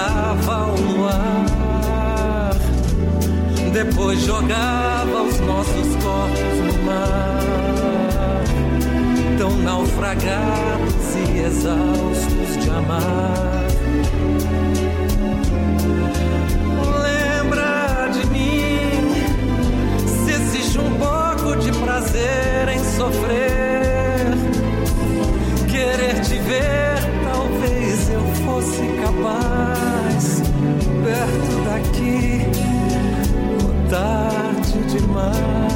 abraçava ao luar, depois jogava os nossos corpos no mar, tão naufragados e exaustos de amar. Lembra de mim, se existe um pouco de prazer em sofrer, querer te ver, talvez eu fosse capaz, perto daqui, ou tarde demais.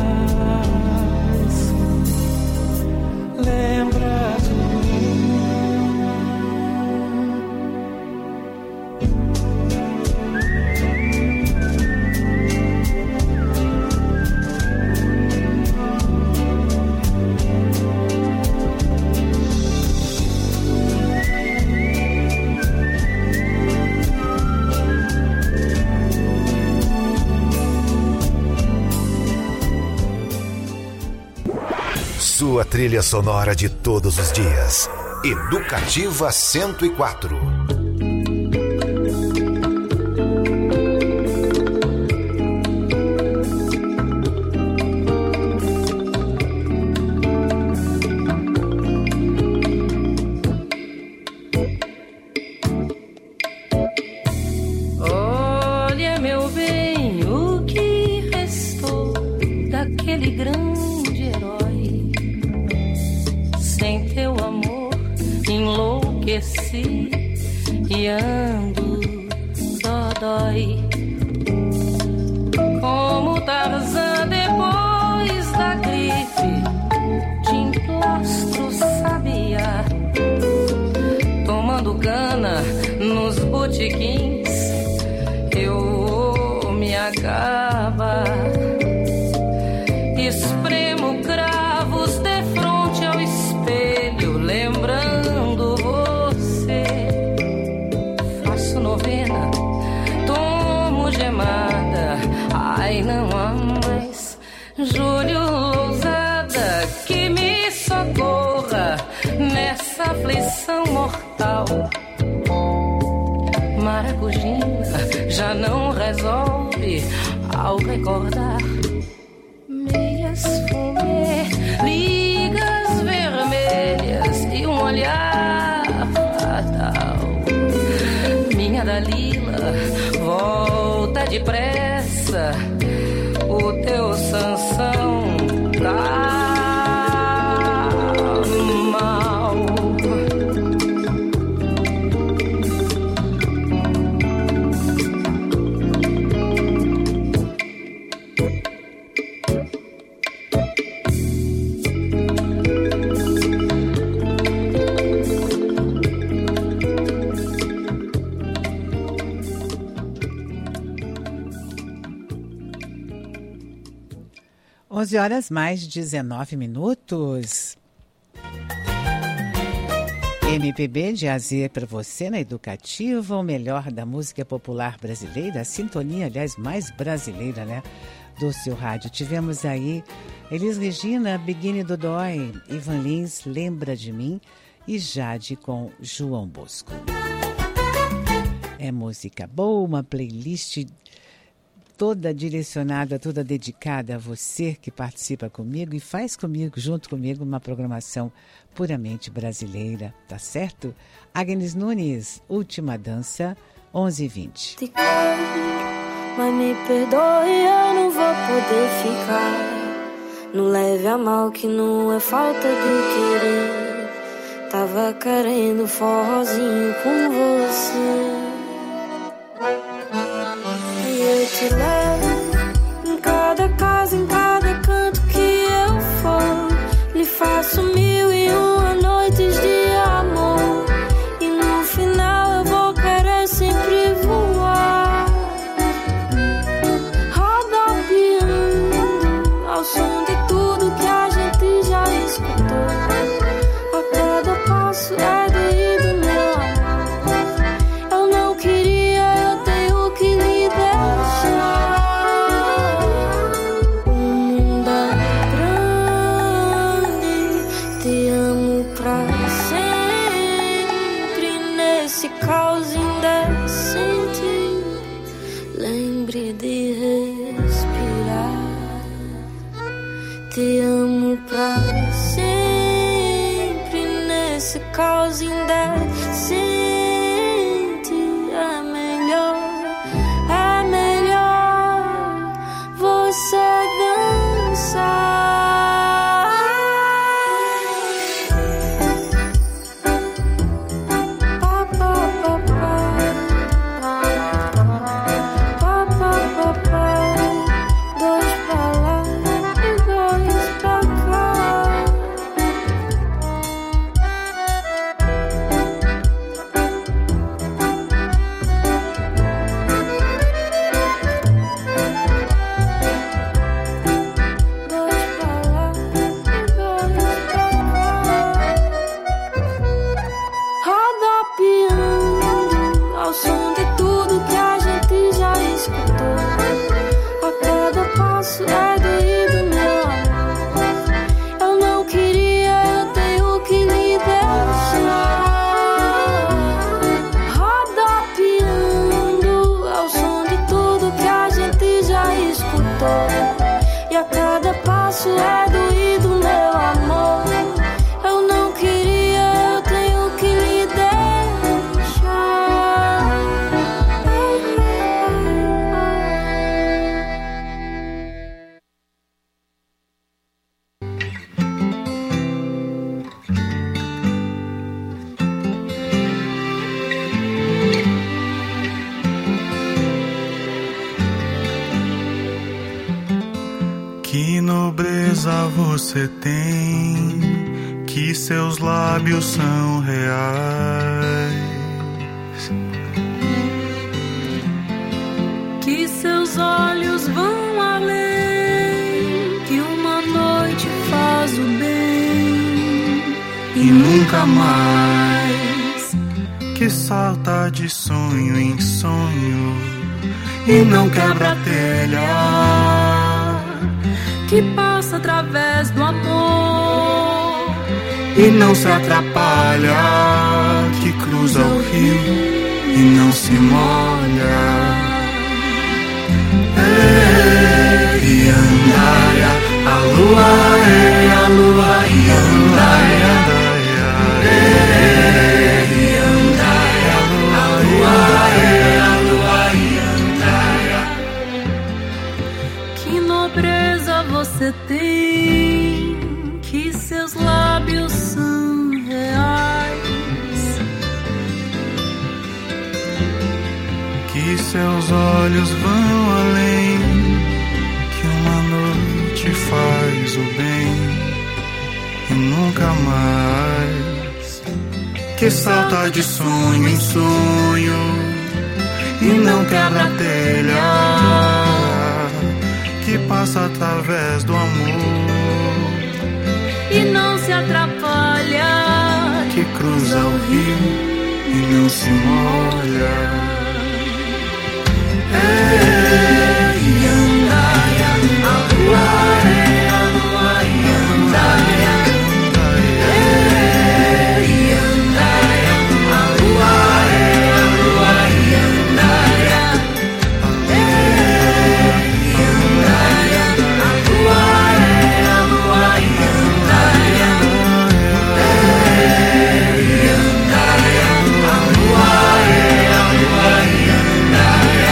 Lembra de mim. Sua trilha sonora de todos os dias. Educativa 104. Olha, meu bem, o que restou daquele grande herói. Sem teu amor enlouqueci e ando dodói. Como Tarzan depois da gripe, de emplastro sabiá, tomando cana nos botequins, eu vou me acabar. Espremo cravos de frente ao espelho, lembrando você. Faço novena, tomo gemada, ai não há mais Júlio Lousada que me socorra nessa aflição mortal. Maracujina já não resolve ao recordar. Meias fumê, ligas vermelhas e um olhar fatal. Minha Dalila, volta depressa, o teu Sansão tá mal. Onze horas mais 19 minutos. MPB de A Z para você na Educativa, o melhor da música popular brasileira, a sintonia, aliás, mais brasileira, né, do seu rádio. Tivemos aí Elis Regina, Biguine Dodói, Ivan Lins, Lembra de Mim e Jade com João Bosco. É música boa, uma playlist toda direcionada, toda dedicada a você que participa comigo e faz comigo, junto comigo, uma programação puramente brasileira, tá certo? Agnes Nunes, Última Dança, 11h20. Mas me perdoe, eu não vou poder ficar. Não leve a mal que não é falta de querer. Tava querendo forrozinho com você. Eu te levo em cada casa, em cada canto que eu for. Lhe faço 1001 noites de amor. E no final eu vou querer sempre voar, rodopiando ao som de tudo que a gente já escutou. A cada passo é de ir do meu amor. Eu nobreza você tem, que seus lábios são reais, que seus olhos vão além, que uma noite faz o bem e nunca mais, que salta de sonho em sonho e não quebra a telha, que passa através do amor e não se atrapalha, que cruza o rio e não se molha. Ei, andaia, a lua e andaia, ei, andaia, a lua e andaia. Que nobreza você tem, que seus lábios são reais, que seus olhos vão além, que uma noite faz o bem e nunca mais, que salta de sonho em sonho e não quebra a telha, que passa através do amor e não se atrapalha, que cruza o rio e não se molha. Ei, andaia, a lua e andaia, ei, andaia, a lua e andaia, ei, andaia, a lua e andaia, ei, andaia, a lua e andaia.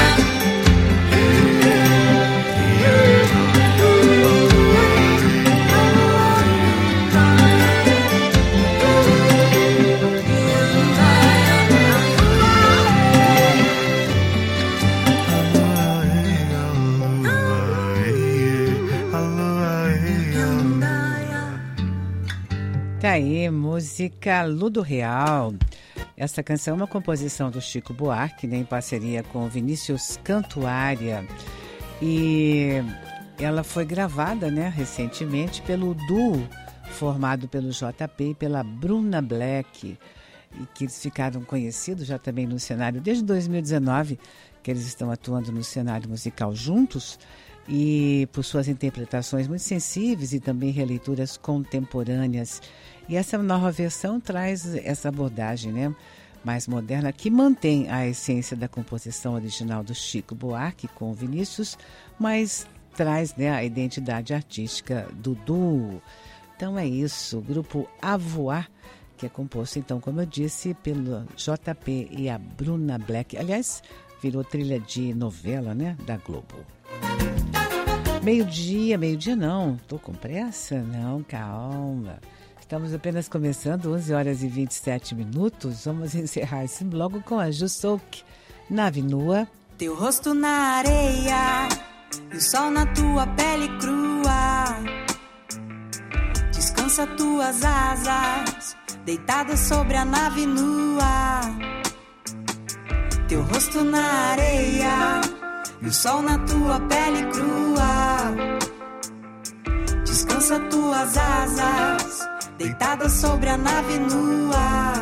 Tá aí, música Ludo Real. Essa canção é uma composição do Chico Buarque, né, em parceria com Vinícius Cantuária. E ela foi gravada, né, recentemente pelo duo formado pelo JP e pela Bruna Black, e que eles ficaram conhecidos já também no cenário desde 2019, que eles estão atuando no cenário musical juntos, e por suas interpretações muito sensíveis e também releituras contemporâneas. E essa nova versão traz essa abordagem, né, mais moderna, que mantém a essência da composição original do Chico Buarque com o Vinícius, mas traz, né, a identidade artística do duo. Então é isso, o grupo A Voar, que é composto, então, como eu disse, pelo JP e a Bruna Black. Aliás, virou trilha de novela, né, da Globo. Meio-dia não, tô com pressa? Não, calma. Estamos apenas começando, 11 horas e 27 minutos. Vamos encerrar esse bloco com a Ju Souk, Nave Nua. Teu rosto na areia e o sol na tua pele crua. Descansa tuas asas, deitada sobre a nave nua. Teu rosto na areia e o sol na tua pele crua. Descansa tuas asas, deitada sobre a nave nua.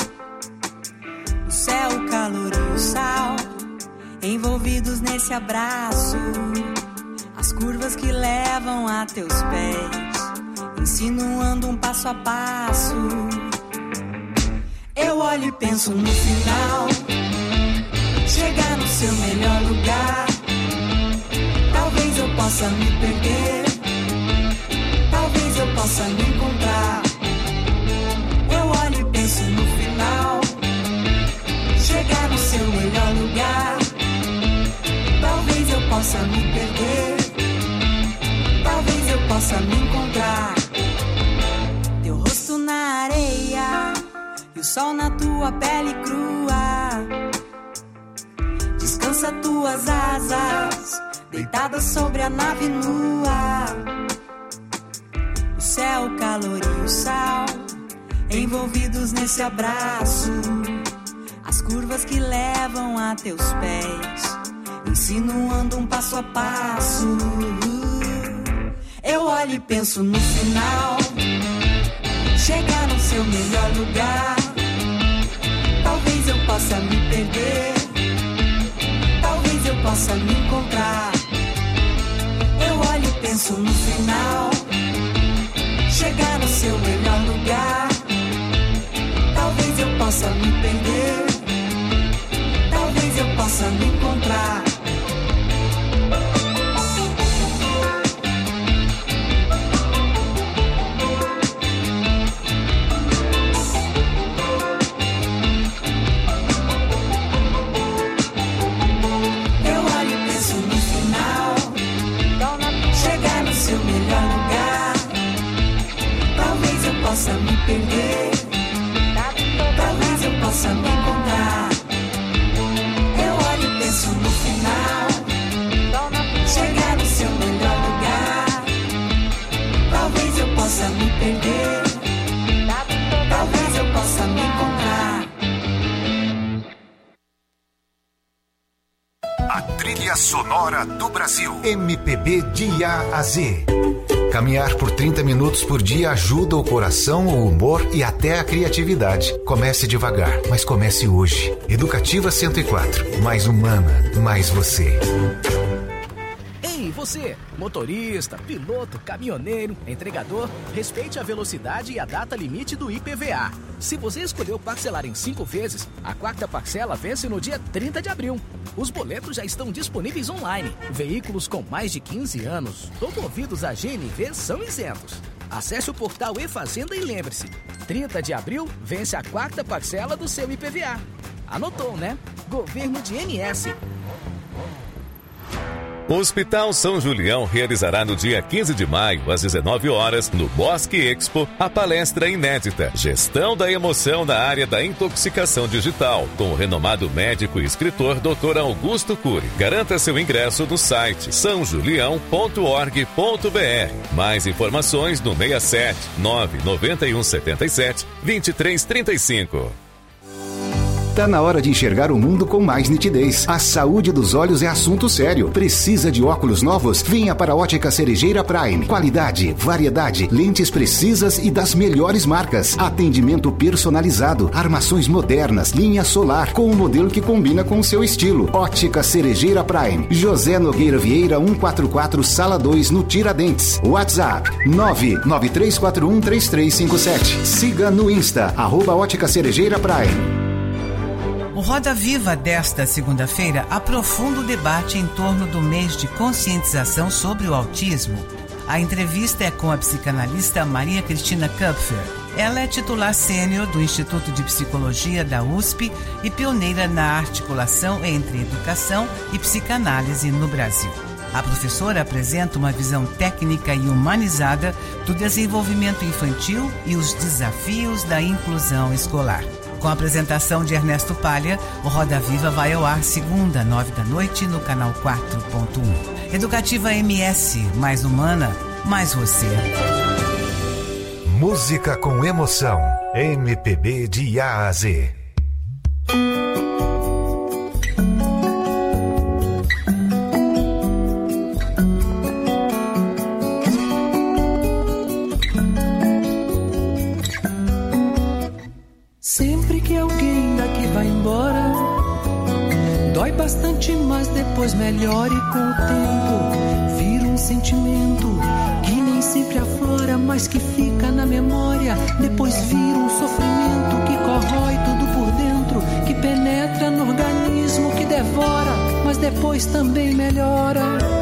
O céu, o calor e o sal, envolvidos nesse abraço. As curvas que levam a teus pés, insinuando um passo a passo. Eu olho e penso no final, chegar no seu melhor lugar. Talvez eu possa me perder, talvez eu possa me encontrar. Eu olho e penso no final, chegar no seu melhor lugar. Talvez eu possa me perder, talvez eu possa me encontrar. Teu rosto na areia e o sol na tua pele crua. Descansa tuas asas, deitada sobre a nave nua. céu, o calor e o sal, envolvidos nesse abraço. As curvas que levam a teus pés, insinuando um passo a passo. Eu olho e penso no final, chegar no seu melhor lugar. Talvez eu possa me perder, talvez eu possa me encontrar. Eu olho e penso no final, chegar no seu melhor lugar. Talvez eu possa me perder, talvez eu possa me encontrar. Possa me perder, talvez eu possa me encontrar. Eu olho e penso no final, chegar no seu melhor lugar. Talvez eu possa me perder, talvez eu possa me encontrar. A trilha sonora do Brasil. MPB de A a Z. Caminhar por 30 minutos por dia ajuda o coração, o humor e até a criatividade. Comece devagar, mas comece hoje. Educativa 104. Mais humana, mais você. Ei, você, motorista, piloto, caminhoneiro, entregador, respeite a velocidade e a data limite do IPVA. Se você escolheu parcelar em 5 vezes, a 4ª parcela vence no dia 30 de abril. Os boletos já estão disponíveis online. Veículos com mais de 15 anos, promovidos a GNV, são isentos. Acesse o portal e-Fazenda e lembre-se, 30 de abril vence a 4ª parcela do seu IPVA. Anotou, né? Governo de MS. O Hospital São Julião realizará no dia 15 de maio, às 19 horas, no Bosque Expo, a palestra inédita Gestão da Emoção na área da intoxicação digital, com o renomado médico e escritor Dr. Augusto Cury. Garanta seu ingresso no site sãojulião.org.br. Mais informações no 67 991 77 2335. Tá na hora de enxergar o mundo com mais nitidez. A saúde dos olhos é assunto sério. Precisa de óculos novos? Venha para a Ótica Cerejeira Prime. Qualidade, variedade, lentes precisas e das melhores marcas. Atendimento personalizado, armações modernas, linha solar, com um modelo que combina com o seu estilo. Ótica Cerejeira Prime. José Nogueira Vieira 144, Sala 2, no Tiradentes. WhatsApp 993413357. Siga no Insta, @Ótica Cerejeira Prime. O Roda Viva desta segunda-feira aprofunda o debate em torno do mês de conscientização sobre o autismo. A entrevista é com a psicanalista Maria Cristina Kupfer. Ela é titular sênior do Instituto de Psicologia da USP e pioneira na articulação entre educação e psicanálise no Brasil. A professora apresenta uma visão técnica e humanizada do desenvolvimento infantil e os desafios da inclusão escolar. Com a apresentação de Ernesto Palha, o Roda Viva vai ao ar segunda, 9 da noite, no canal 4.1. Educativa MS, mais humana, mais você. Música com emoção. MPB de A a Z. Sempre que alguém daqui vai embora, dói bastante, mas depois melhora e com o tempo vira um sentimento que nem sempre aflora, mas que fica na memória. Depois vira um sofrimento que corrói tudo por dentro, que penetra no organismo, que devora, mas depois também melhora.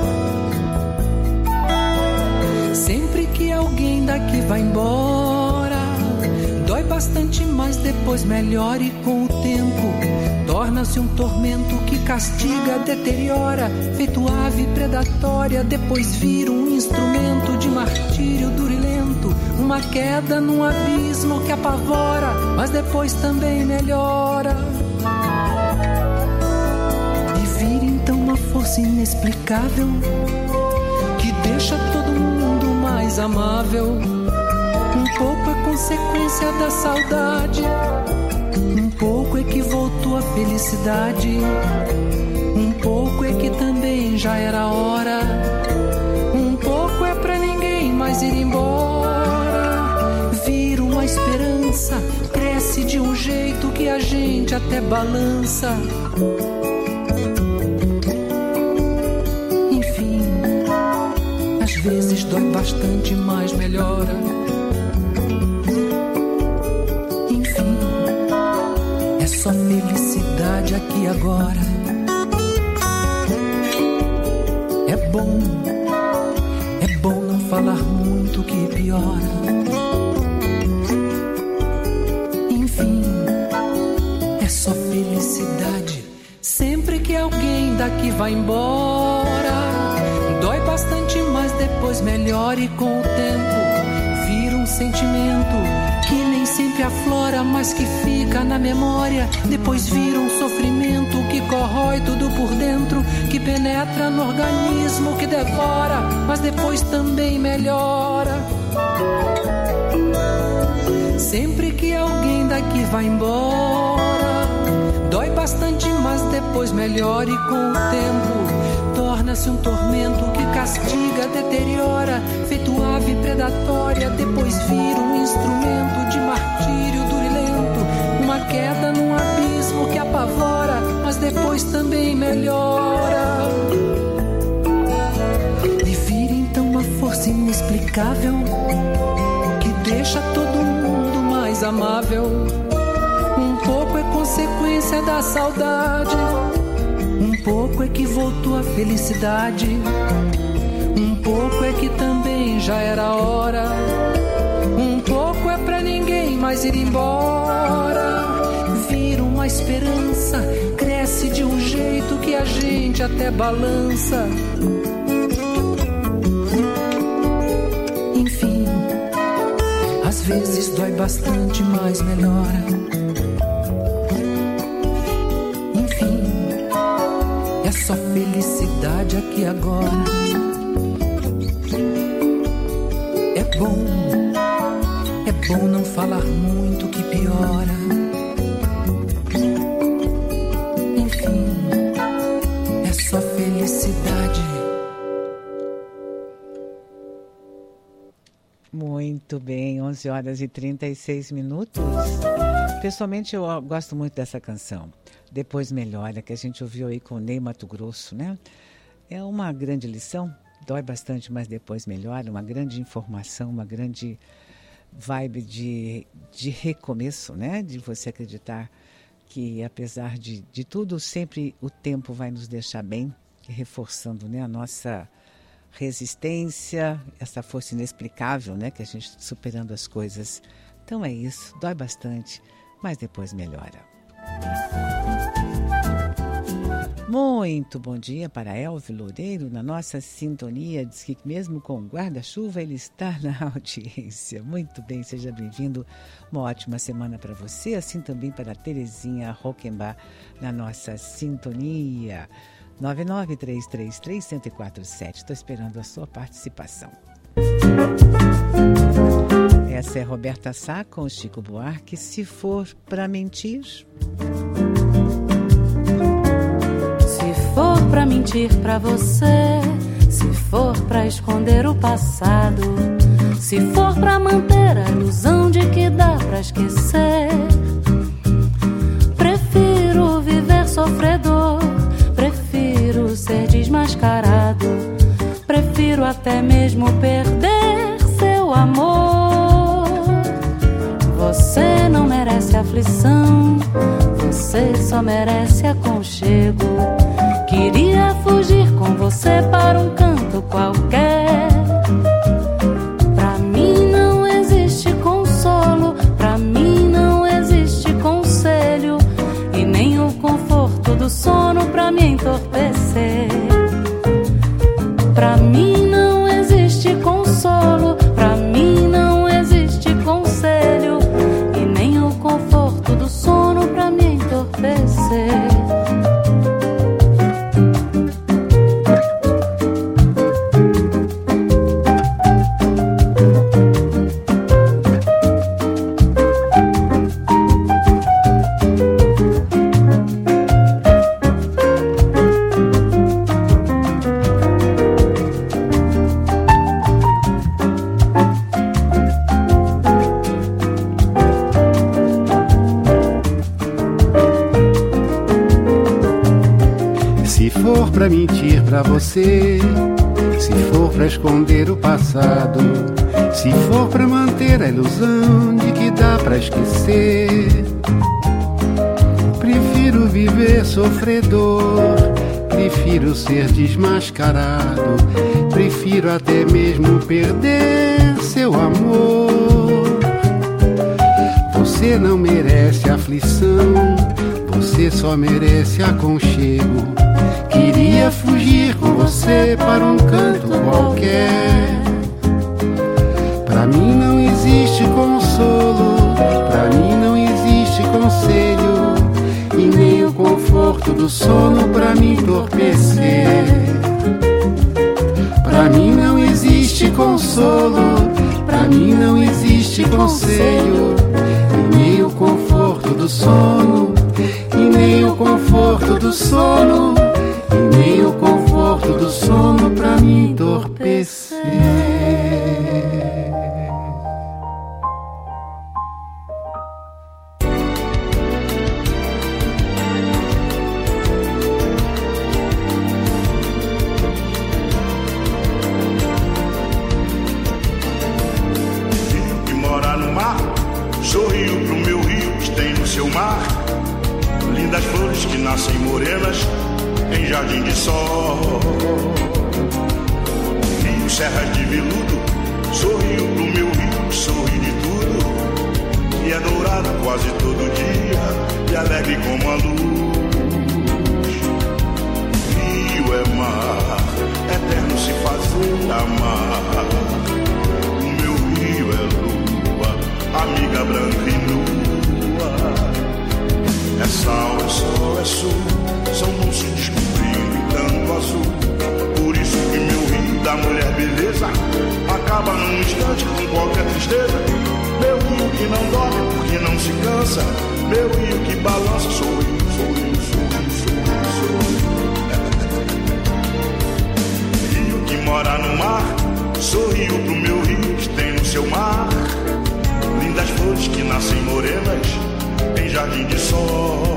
Sempre que alguém daqui vai embora, dói bastante, mas depois melhora e com o tempo torna-se um tormento que castiga, deteriora, feito ave predatória. Depois vira um instrumento de martírio duro e lento, uma queda num abismo que apavora, mas depois também melhora. E vira então uma força inexplicável que deixa todo mundo mais amável. Um pouco é consequência da saudade, um pouco é que voltou a felicidade, um pouco é que também já era hora, um pouco é pra ninguém mais ir embora. Vira uma esperança, cresce de um jeito que a gente até balança. Enfim, às vezes dói bastante, mas melhora. Enfim, é só felicidade aqui agora. É bom não falar muito que piora. Enfim, é só felicidade. Sempre que alguém daqui vai embora, dói bastante, mas depois melhora. E com o tempo vira um sentimento que nem sempre aflora, mas que fica na memória. Depois vira um sofrimento que corrói tudo por dentro, que penetra no organismo, que devora, mas depois também melhora. Sempre que alguém daqui vai embora, dói bastante, mas depois melhora. E com o tempo torna-se um tormento que castiga, deteriora, feito ave predatória. Depois vira um instrumento de martírio duro e lento, uma queda num abismo que apavora, mas depois também melhora. E vira então uma força inexplicável que deixa todo mundo mais amável. Um pouco é consequência da saudade, um pouco é que voltou a felicidade, um pouco é que também já era hora, um pouco é pra ninguém mais ir embora. Vira uma esperança, cresce de um jeito que a gente até balança. Enfim, às vezes dói bastante, mas melhora. É só felicidade aqui agora. É bom não falar muito que piora. Enfim, é só felicidade. Muito bem, 11 horas e 36 minutos. Pessoalmente eu gosto muito dessa canção, Depois Melhora, que a gente ouviu aí com o Ney Matogrosso, né? É uma grande lição, dói bastante, mas depois melhora, uma grande informação, uma grande vibe de recomeço, né? De você acreditar que apesar de tudo, sempre o tempo vai nos deixar bem, reforçando, né, a nossa resistência, essa força inexplicável, né? Que a gente superando as coisas. Então é isso, dói bastante, mas depois melhora. Muito bom dia para Elvio Loureiro, na nossa sintonia. Diz que mesmo com guarda-chuva ele está na audiência. Muito bem, seja bem-vindo. Uma ótima semana para você, assim também para Terezinha Rockenbach, na nossa sintonia. 99333-1047. Estou esperando a sua participação. Essa é Roberta Sá com Chico Buarque, Se For Pra Mentir. Se for pra mentir pra você, se for pra esconder o passado, se for pra manter a ilusão de que dá pra esquecer, prefiro viver sofredor, prefiro ser desmascarado, prefiro até mesmo perder seu amor. Você não merece aflição, você só merece aconchego. Queria fugir com você para um canto qualquer. Pra mim não existe consolo, pra mim não existe conselho, e nem o conforto do sono pra me entorpecer. Pra mim não existe consolo, pra mim não existe conselho, e nem o conforto do sono pra me entorpecer. Se for pra mentir pra você, se for pra esconder o passado, se for pra manter a ilusão de que dá pra esquecer, prefiro viver sofredor, prefiro ser desmascarado, prefiro até mesmo perder seu amor. Você não merece aflição, você só merece aconchego. Queria fugir com você para um canto qualquer. Pra mim não existe consolo, pra mim não existe conselho, e nem o conforto do sono pra me entorpecer. Pra mim não existe consolo, pra mim não existe conselho, e nem o conforto do sono, e nem o conforto do sono, e nem o conforto do sono pra me entorpecer. Rio que mora no mar, sorriu pro meu rio que tem no seu mar. Lindas flores que nascem morenas em jardim de sol. Rio, serras de veludo, sorriu pro meu rio que sorri de tudo, que é dourado quase todo dia e alegre como a luz. Rio é mar, eterno se fazer amar. O meu rio é lua, amiga branca e nua. É sal, é sol, é sul, são luzes se descobrindo em tanto azul. Por isso que meu rio da mulher beleza acaba num instante com qualquer tristeza. Meu rio que não dorme porque não se cansa, meu rio que balança, sorriu, sorriu, sorriu, sorriu, sorriu. Rio que mora no mar, sorriu pro meu rio que tem no seu mar. Lindas flores que nascem morenas em jardim de sol.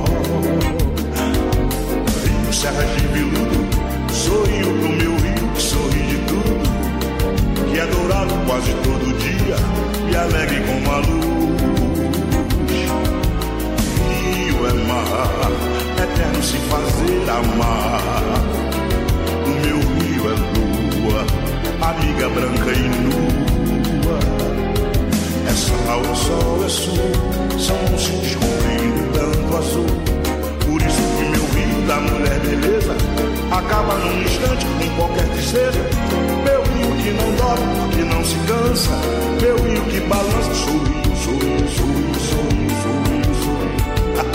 Rio, serras de veludo, sorriu pro meu rio que sorri de tudo, que é dourado quase todo dia e alegre como a luz. Rio é mar, eterno se fazer amar. O meu rio é lua, amiga branca e nua. É sal, é sol, é sul, são se descobrindo tanto azul. Por isso que meu rio da mulher beleza acaba num instante com qualquer tristeza. Meu rio que não dorme porque não se cansa, meu rio que balança, sorriu, sorriu, sorriu, sorriu, sorriu, sorriu.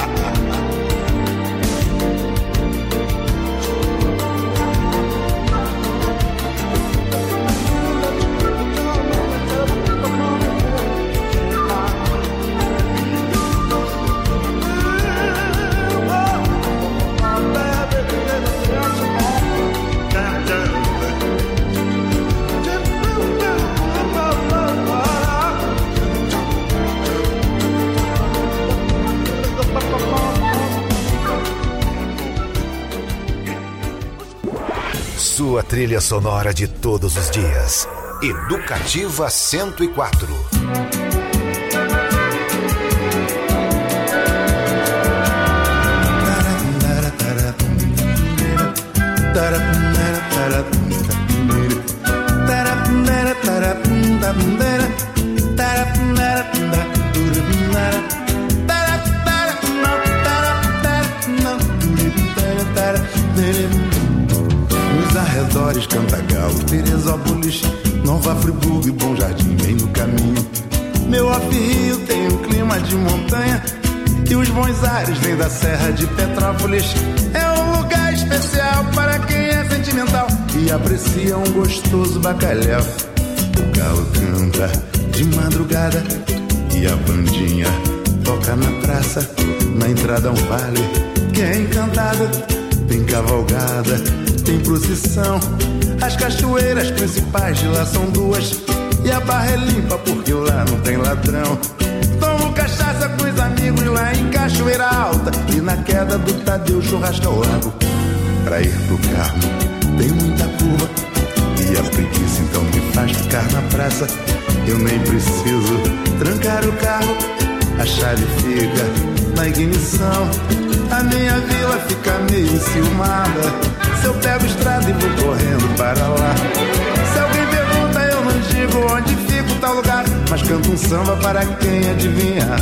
Sua trilha sonora de todos os dias. Educativa 104. Nos arredores, Cantagalo, Teresópolis, Nova Friburgo e Bom Jardim, bem no caminho. Meu off-rio tem um clima de montanha e os bons ares vêm da Serra de Petrópolis. É um lugar especial para quem é sentimental e aprecia um gostoso bacalhau. O galo canta de madrugada e a bandinha toca na praça. Na entrada um vale que é encantado, tem cavalgada, tem procissão. As cachoeiras principais de lá são duas e a barra é limpa porque lá não tem ladrão. Tomo cachaça com os amigos lá em Cachoeira Alta e na queda do Tadeu churrasca ao lago. pra ir pro Carmo tem muita curva e a preguiça então me faz ficar na praça. Eu nem preciso trancar o carro, a chave fica na ignição. A minha vila fica meio enciumada se eu pego estrada e vou correndo para lá. Se alguém pergunta eu não digo onde fica o tal lugar, mas canto um samba para quem adivinhar.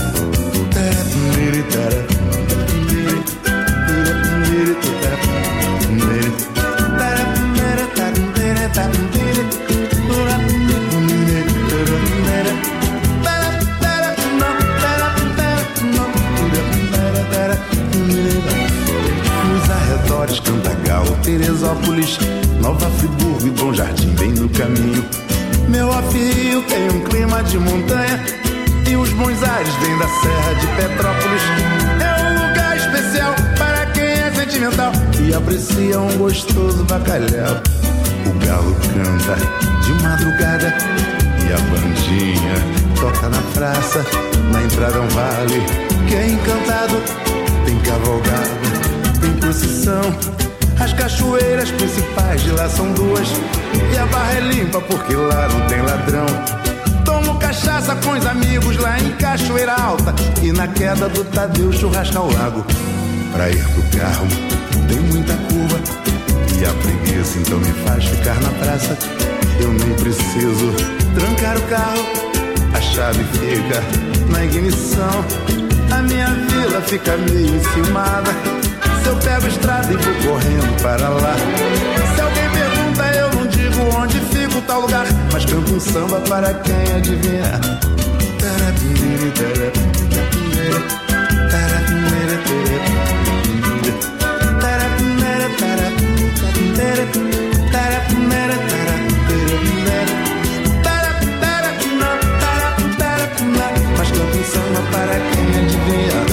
Nos arredores, Cantagal, Teresópolis, Nova Friburgo e Bom Jardim, bem no caminho. Meu Rio tem um clima de montanha e os bons ares vêm da Serra de Petrópolis. É um lugar especial para quem é sentimental e aprecia um gostoso bacalhau. O galo canta de madrugada e a bandinha toca na praça. Na entrada é um vale que é encantado, tem cavalgada, tem procissão. As cachoeiras principais de lá são duas e a barra é limpa porque lá não tem ladrão. Tomo cachaça com os amigos lá em Cachoeira Alta e na queda do Tadeu churrasca ao lago. Pra ir pro Carmo tem muita curva e a preguiça então me faz ficar na praça. Eu nem preciso trancar o carro, a chave fica na ignição. A minha vila fica meio enciumada se eu pego estrada e vou correndo para lá. Se alguém pergunta eu não digo onde fica o tal lugar, mas canto um samba para quem adivinhar. Mas canto um samba para quem adivinhar.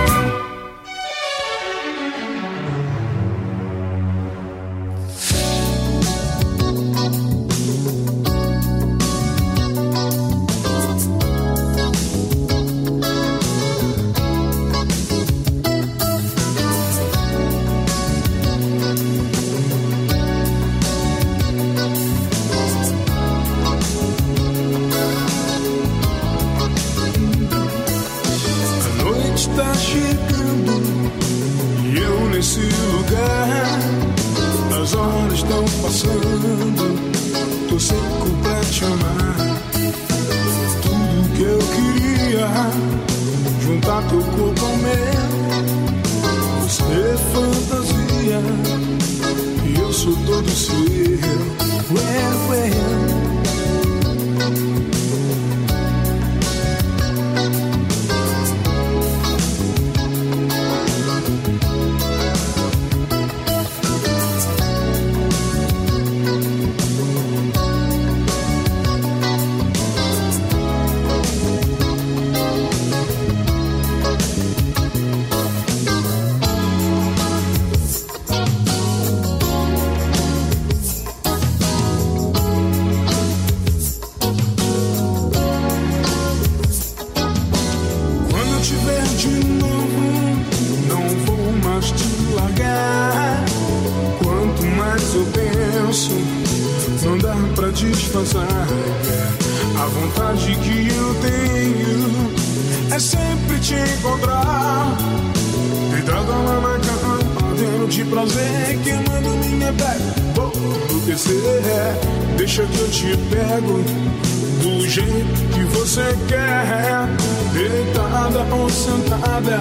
Deixa que eu te pego do jeito que você quer, deitada ou sentada,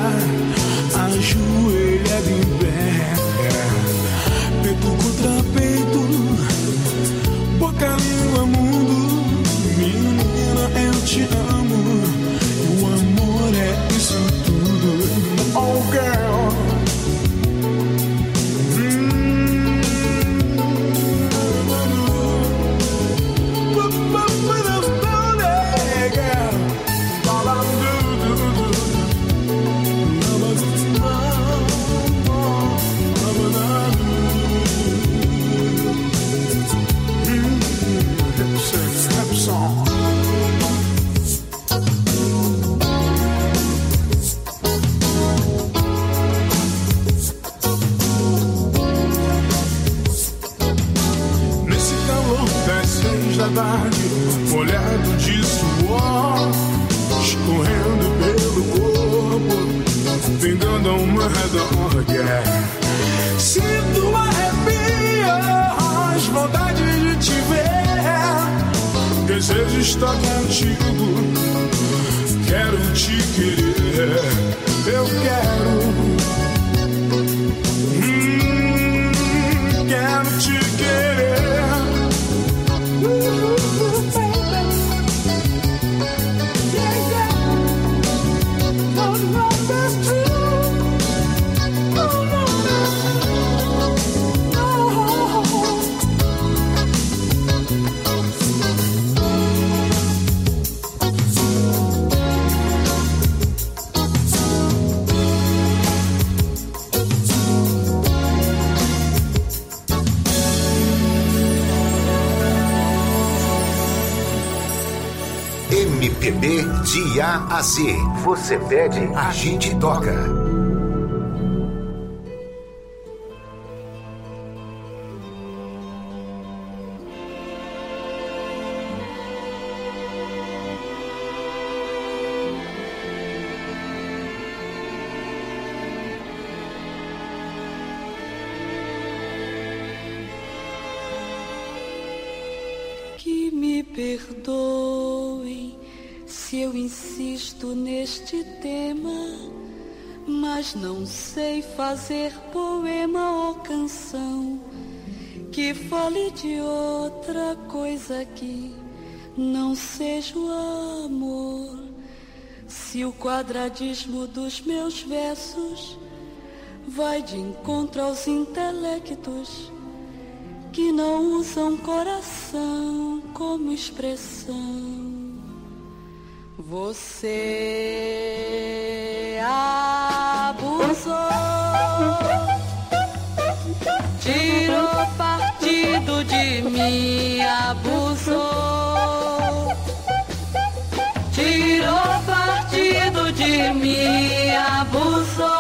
ajoelhada em pé, peito contra peito, boca, língua, mundo. Menina, eu te amo, e o amor é isso tudo. Oh girl, tarde, molhado de suor, escorrendo pelo corpo, vem dando uma redor. Sinto arrepios, vontade de te ver, desejo estar contigo, quero te querer, eu quero. Quero te querer, MPB de A a Z. Você pede, a gente toca. Que me perdoem se eu insisto neste tema, mas não sei fazer poema ou canção que fale de outra coisa que não seja o amor. Se o quadradismo dos meus versos vai de encontro aos intelectos que não usam coração como expressão, você abusou, tirou partido de mim, abusou, tirou partido de mim, abusou,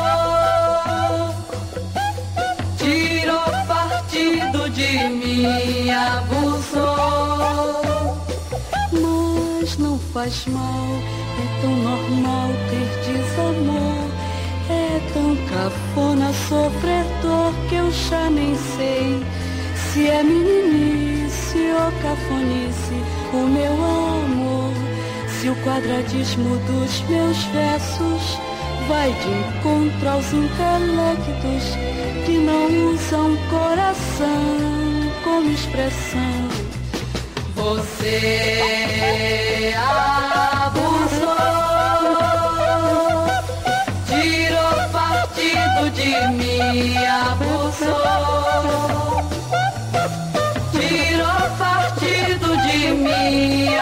tirou partido de mim, abusou. Mas não faz mal, é tão normal ter desamor, é tão cafona sofrer dor que eu já nem sei se é meninice ou cafonice o meu amor. Se o quadradismo dos meus versos vai de encontro aos intelectos que não usam coração como expressão, você abusou, tirou partido de mim, abusou, tirou partido de mim,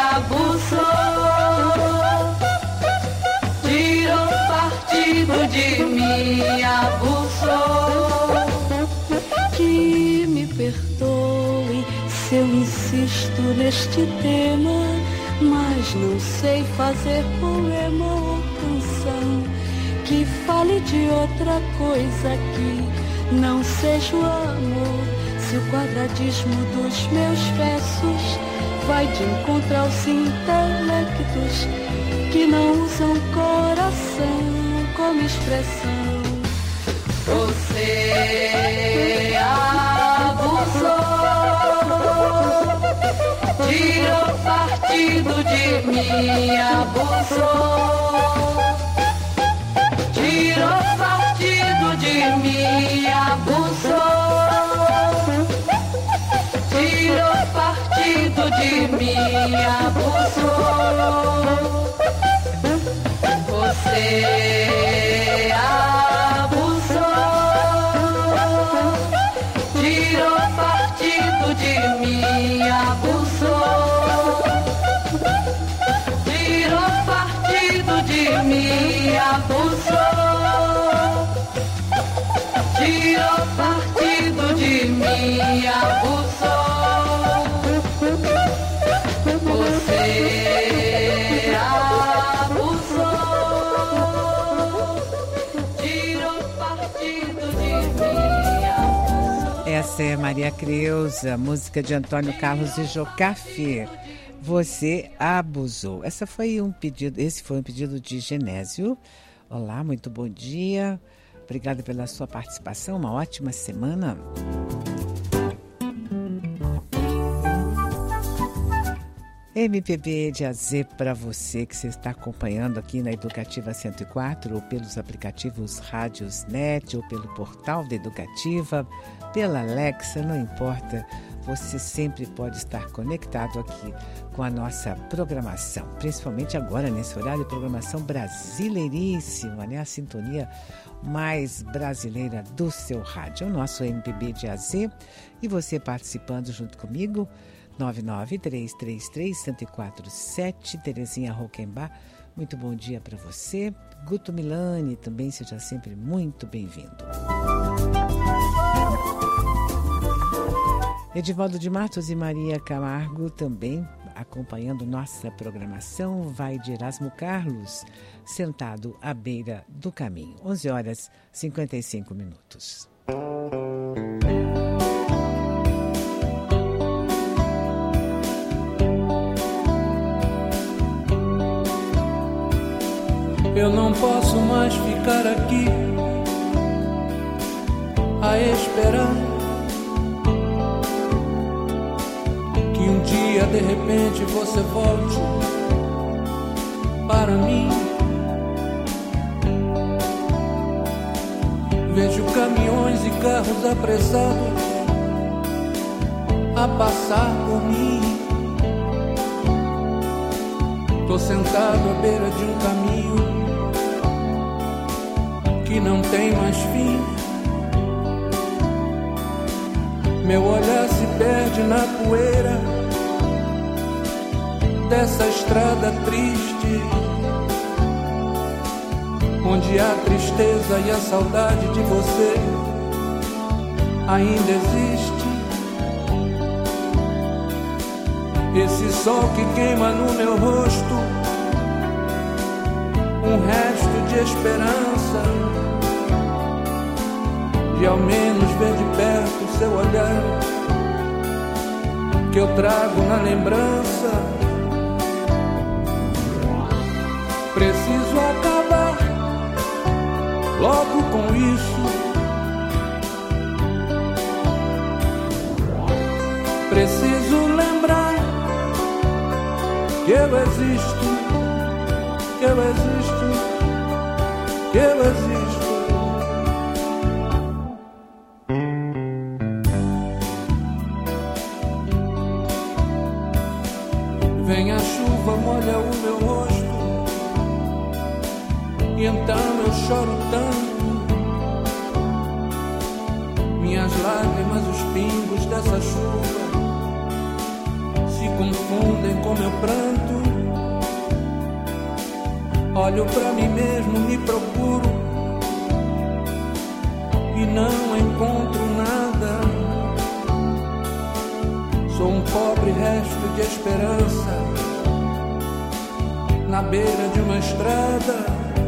abusou, tirou partido de mim, abusou. Que me perdoe se eu insisto neste tema, mas não sei fazer poema ou canção que fale de outra coisa que não seja o amor. Se o quadradismo dos meus versos vai de encontro aos intelectos que não usam coração como expressão, você abusou, tirou partido de mim, abusou, tirou partido de mim, abusou, tirou partido de mim, abusou, você tirou partido de mim, abusou, tirou partido de mim, abusou, tirou partido de mim, abusou, você Essa é Maria Creuza, música de Antônio Carlos e Jocafe. Você abusou. Esse foi um pedido de Genésio. Olá, muito bom dia. Obrigada pela sua participação. Uma ótima semana. MPB de AZ para você que você está acompanhando aqui na Educativa 104, ou pelos aplicativos Rádios Net, ou pelo portal da Educativa, pela Alexa, não importa, você sempre pode estar conectado aqui com a nossa programação, principalmente agora nesse horário, programação brasileiríssima, né? A sintonia mais brasileira do seu rádio, o nosso MPB de AZ, e você participando junto comigo, 993331047, Terezinha Roquembar, muito bom dia para você. Guto Milani também, seja sempre muito bem-vindo. Edivaldo de Matos e Maria Camargo também acompanhando nossa programação. Vai de Erasmo Carlos, sentado à beira do caminho. 11h55. Eu não posso mais ficar aqui a esperar que um dia de repente você volte para mim. Vejo caminhões e carros apressados a passar por mim. Tô sentado à beira de um caminho que não tem mais fim. Meu olhar se perde na poeira dessa estrada triste, onde a tristeza e a saudade de você ainda existe. Esse sol que queima no meu rosto, um resto de esperança, de ao menos ver de perto o seu olhar, que eu trago na lembrança. Preciso acabar logo com isso. Preciso lembrar que eu existo, que eu existo, que eu existo. Vem a chuva, molha o meu rosto, e então eu choro tanto. Minhas lágrimas, os pingos dessa chuva se confundem com meu pranto. Olho pra mim mesmo, me procuro e não encontro nada. Sou um pobre resto de esperança na beira de uma estrada.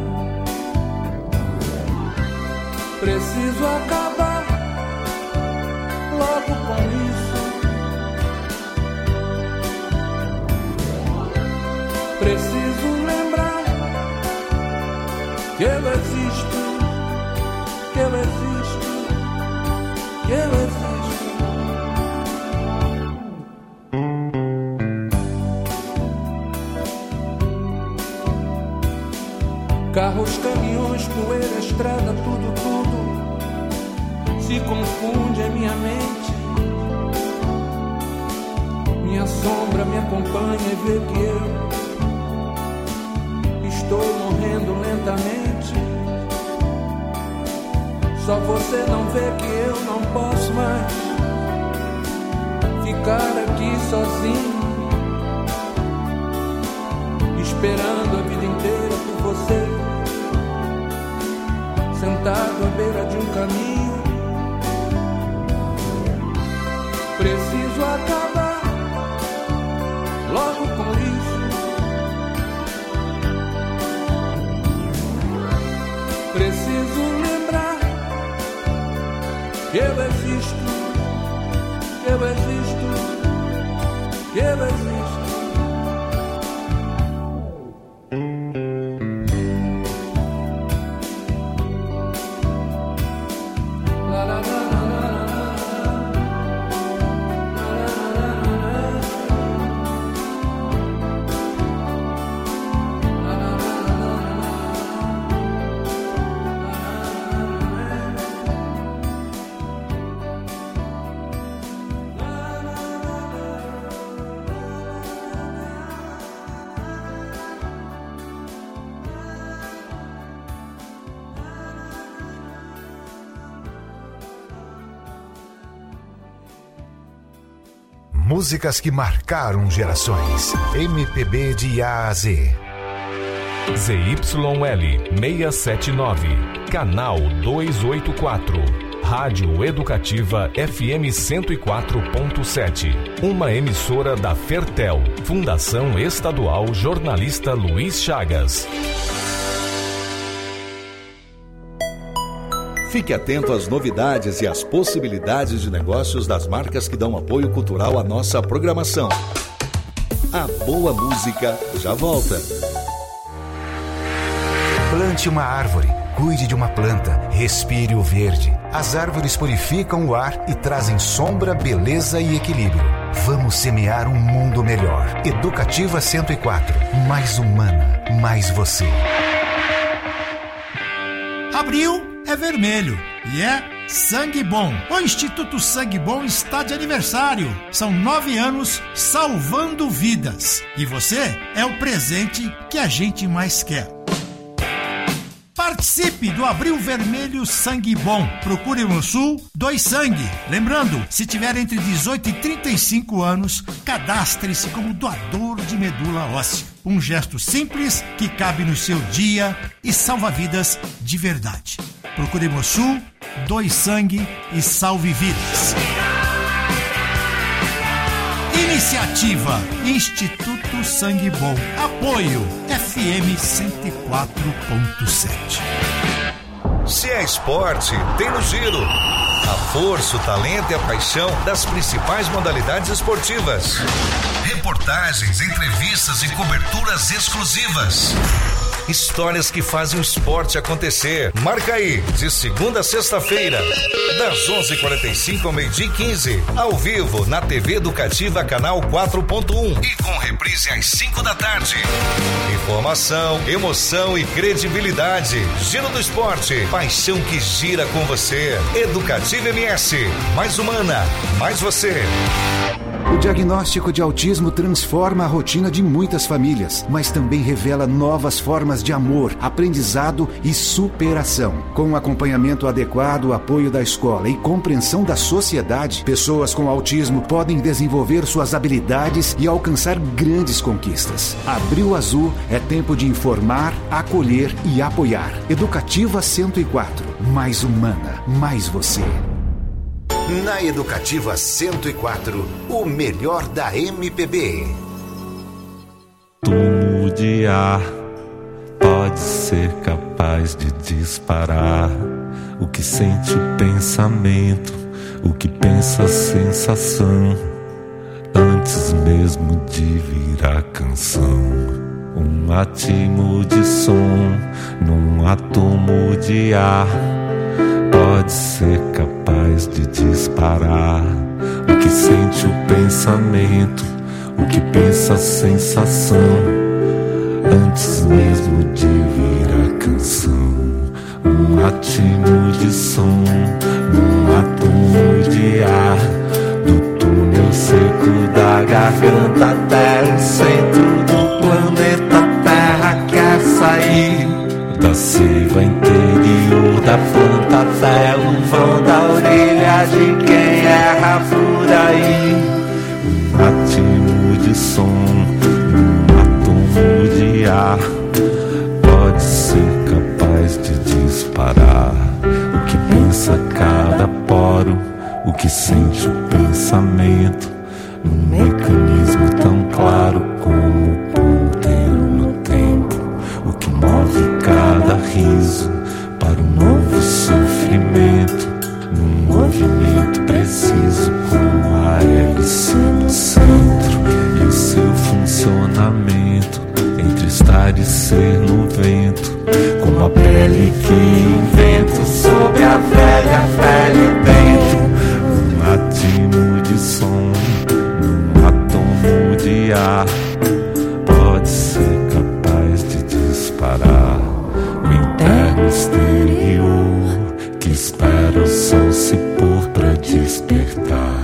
Preciso acabar logo com isso. Preciso lembrar que eu existo, que eu existo, que eu existo. Carros, caminhões, poeira, estrada, tudo, tudo se confunde em minha mente. Minha sombra me acompanha e vê que eu estou morrendo lentamente. Só você não vê que eu não posso mais ficar aqui sozinho, esperando a vida inteira por você, sentado à beira de um caminho. Preciso acabar logo com isso. Preciso lembrar que eu existo, eu existo, que eu existo. Músicas que marcaram gerações. MPB de A a Z. ZYL 679, canal 284. Rádio Educativa FM 104.7. Uma emissora da Fertel, Fundação Estadual Jornalista Luiz Chagas. Fique atento às novidades e às possibilidades de negócios das marcas que dão apoio cultural à nossa programação. A boa música já volta. Plante uma árvore, cuide de uma planta, respire o verde. As árvores purificam o ar e trazem sombra, beleza e equilíbrio. Vamos semear um mundo melhor. Educativa 104, mais humana, mais você. Abril é vermelho e é Sangue Bom. O Instituto Sangue Bom está de aniversário. São 9 anos salvando vidas. E você é o presente que a gente mais quer. Participe do Abril Vermelho Sangue Bom. Procure no Sul, doe sangue. Lembrando, se tiver entre 18 e 35 anos, cadastre-se como doador de medula óssea. Um gesto simples que cabe no seu dia e salva vidas de verdade. Procure no Sul, doe sangue e salve vidas. Iniciativa Instituto Sangue Bom. Apoio FM 104.7. Se é esporte, tem no Giro. A força, o talento e a paixão das principais modalidades esportivas. Reportagens, entrevistas e coberturas exclusivas. Histórias que fazem o esporte acontecer. Marca aí, de segunda a sexta-feira, das 11h45 ao 12h15, ao vivo na TV Educativa Canal 4.1 e com reprise às 5 da tarde. Informação, emoção e credibilidade. Giro do Esporte, paixão que gira com você. Educativa MS, mais humana, mais você. O diagnóstico de autismo transforma a rotina de muitas famílias, mas também revela novas formas de amor, aprendizado e superação. Com um acompanhamento adequado, apoio da escola e compreensão da sociedade, pessoas com autismo podem desenvolver suas habilidades e alcançar grandes conquistas. Abril Azul é tempo de informar, acolher e apoiar. Educativa 104, mais humana, mais você. Na Educativa 104, o melhor da MPB. Túmulo de ar pode ser capaz de disparar o que sente o pensamento, o que pensa a sensação, antes mesmo de virar canção. Um atimo de som num átomo de ar pode ser capaz de disparar o que sente o pensamento, o que pensa a sensação, antes mesmo de virar canção. Um atimo de som num átomo de ar, do túnel seco da garganta até o centro do planeta Terra quer sair. Da seiva interior da planta até o vão da orelha de quem erra por aí. Um atimo de som num átomo de ar pode ser capaz de disparar o que pensa cada poro, o que sente o pensamento, num mecanismo tão claro como o ponteiro no tempo, o que move cada riso para um novo sofrimento, num movimento preciso como a pensamento, entre estar e ser no vento, como a pele que invento sobre a velha pele dentro. Um atimo de som, um átomo de ar, pode ser capaz de disparar o interno exterior que espera o sol se pôr pra despertar.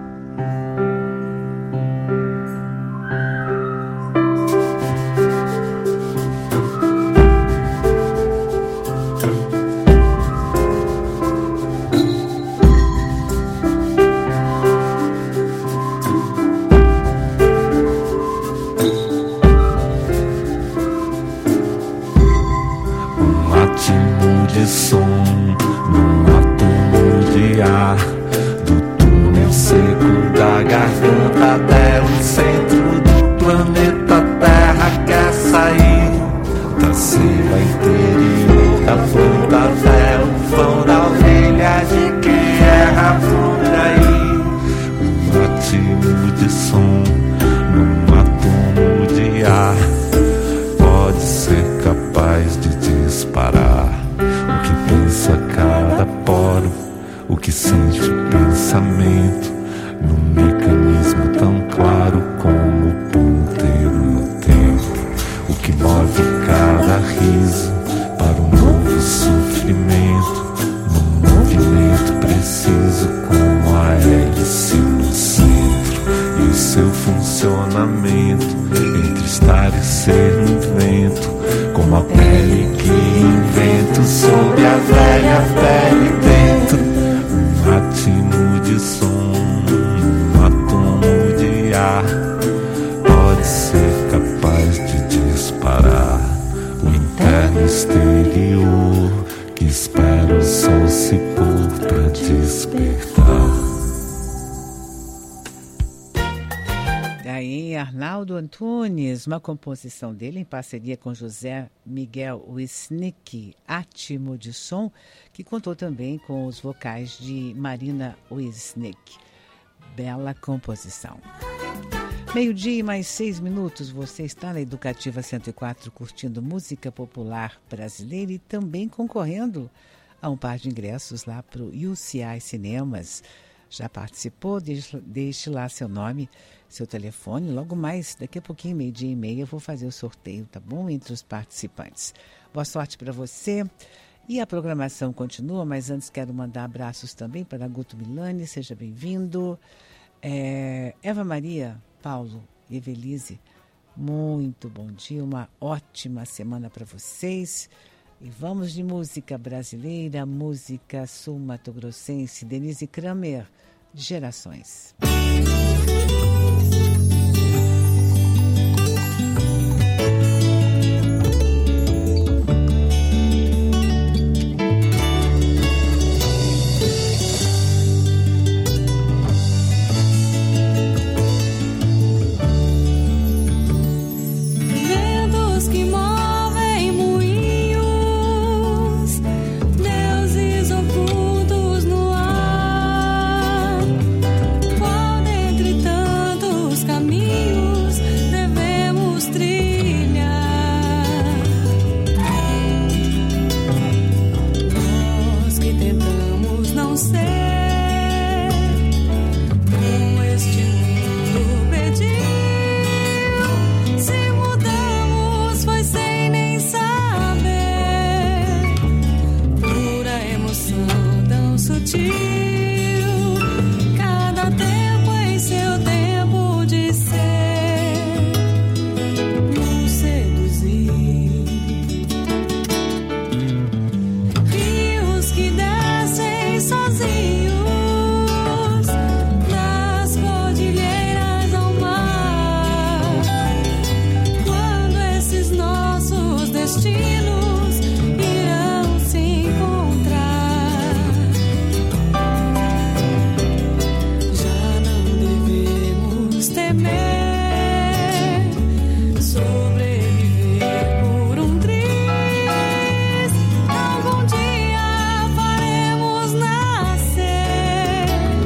Uma composição dele em parceria com José Miguel Wisnik, Átimo de Som, que contou também com os vocais de Marina Wisnik. Bela composição. 12:00 mais 6 minutos, você está na Educativa 104 curtindo música popular brasileira e também concorrendo a um par de ingressos lá para o UCI Cinemas. Já participou? Deixe lá seu nome, seu telefone. Logo mais, daqui a pouquinho, 12:30, eu vou fazer o sorteio, tá bom? Entre os participantes. Boa sorte para você. E a programação continua, mas antes quero mandar abraços também para Guto Milani, seja bem-vindo. Eva Maria, Paulo e Evelise, muito bom dia, uma ótima semana para vocês. E vamos de música brasileira, música sul-mato-grossense, Denise Kramer, Gerações.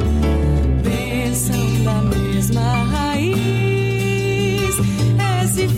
mesma raiz. Esse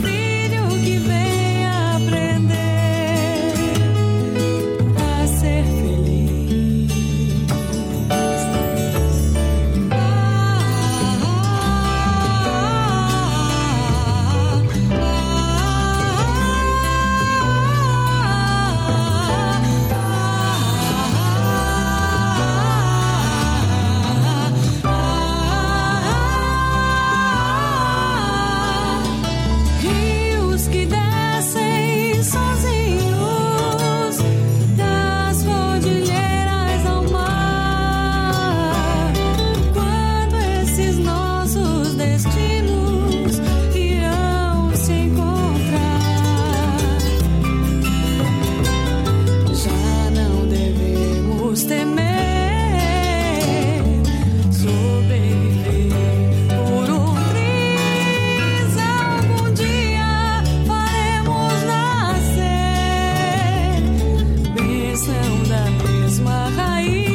destinos irão se encontrar. Já não devemos temer sobreviver por um triz. Algum dia faremos nascer bênção da mesma raiz.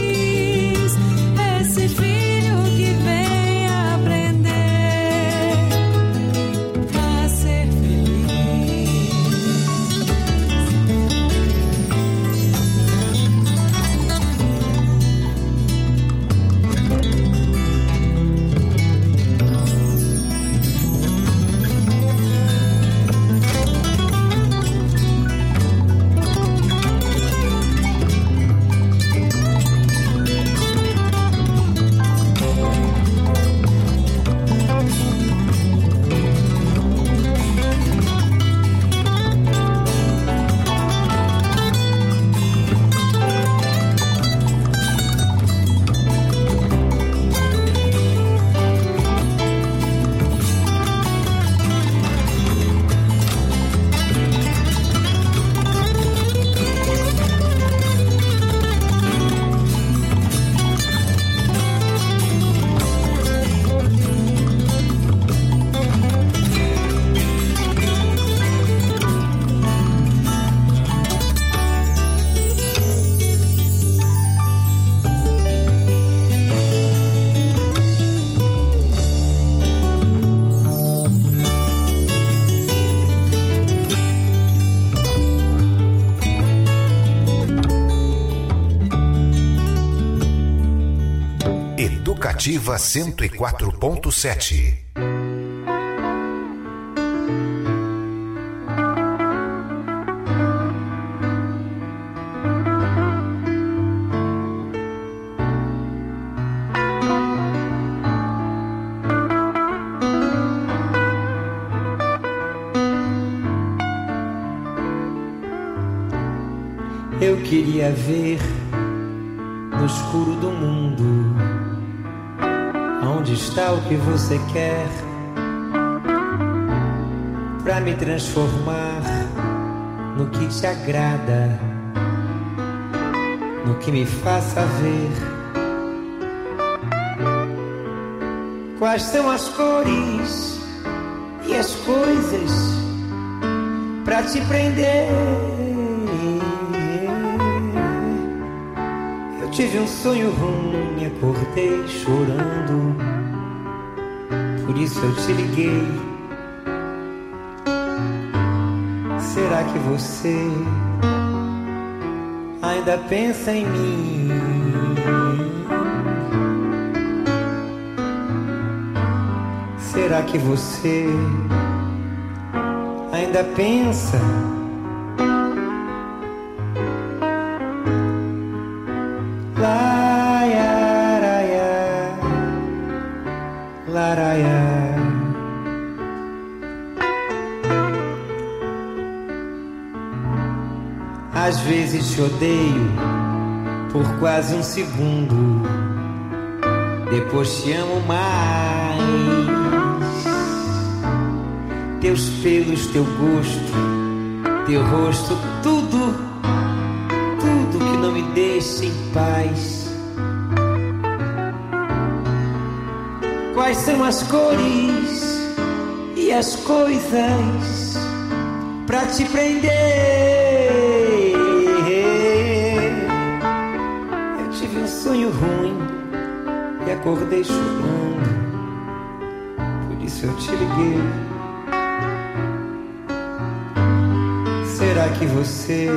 Esse filho que vem aprender a ser feliz. Educativa 104.7. Eu queria ver no escuro do mundo onde está o que você quer, pra me transformar no que te agrada, no que me faça ver quais são as cores e as coisas pra te prender. Eu tive um sonho ruim, acordei chorando, por isso eu te liguei. Será que você ainda pensa em mim? Será que você ainda pensa? Às vezes te odeio por quase um segundo, depois te amo mais. Teus pelos, teu gosto, teu rosto, tudo, tudo que não me deixa em paz. Quais são as cores e as coisas pra te prender? Eu tive um sonho ruim e acordei chorando, por isso eu te liguei. Será que você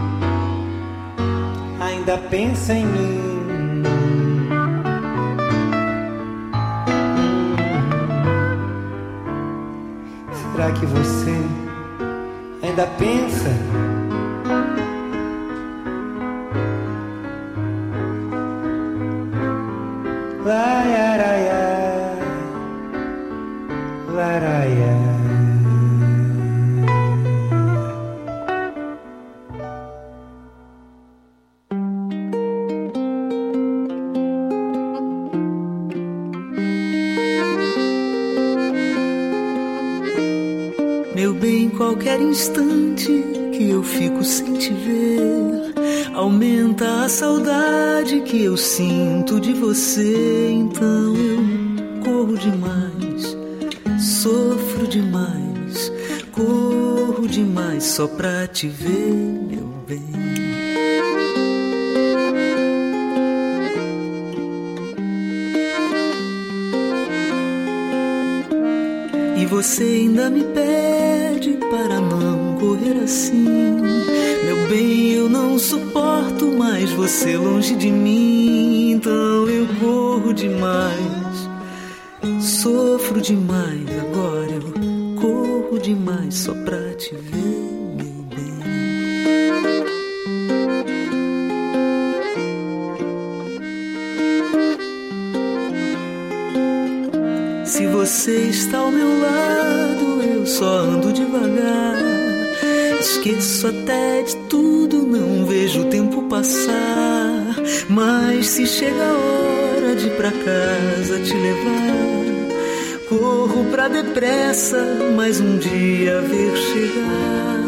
ainda pensa em mim? Será que você ainda pensa? Laraiá, laraiá. Meu bem, qualquer instante que eu fico sem te ver, aumenta a saudade que eu sinto de você. Então eu corro demais, sofro demais, corro demais só pra te ver, meu bem. E você ainda me pede para não correr assim. Meu bem, eu não suporto mais você longe de mim. Então eu corro demais, sofro demais. Agora eu corro demais só pra te ver, meu bem. Se você está ao meu lado, eu só ando devagar. Esqueço até de tudo, não vejo o tempo passar. Mas se chega a hora de ir pra casa te levar, corro pra depressa, mais um dia ver chegar.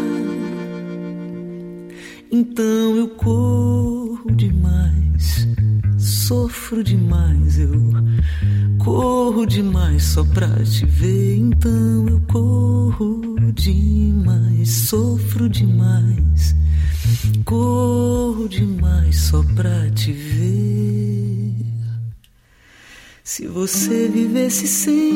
Então eu corro demais, sofro demais, eu corro demais só pra te ver. Então eu corro demais, sofro demais, corro demais só pra te ver. Se você vivesse sem